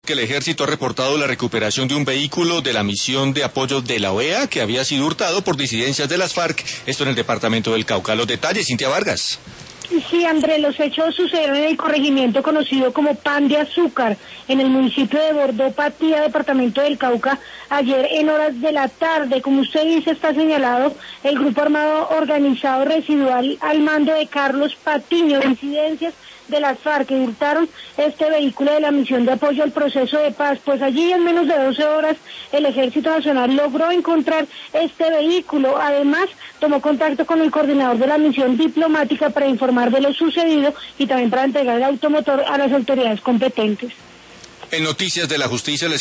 Que el ejército ha reportado la recuperación de un vehículo de la misión de apoyo de la OEA que había sido hurtado por disidencias de las FARC, esto en el departamento del Cauca. Los detalles, Cintia Vargas. Sí, André, los hechos sucedieron en el corregimiento conocido como Pan de Azúcar, en el municipio de Bordó, Patía, departamento del Cauca, ayer en horas de la tarde. Como usted dice, está señalado el grupo armado organizado residual al mando de Carlos Patiño, disidencias de las FARC, que hurtaron este vehículo de la misión de apoyo al proceso de paz. Pues allí en menos de 12 horas el Ejército Nacional logró encontrar este vehículo. Además, tomó contacto con el coordinador de la misión diplomática para informar de lo sucedido y también para entregar el automotor a las autoridades competentes. En Noticias de la Justicia les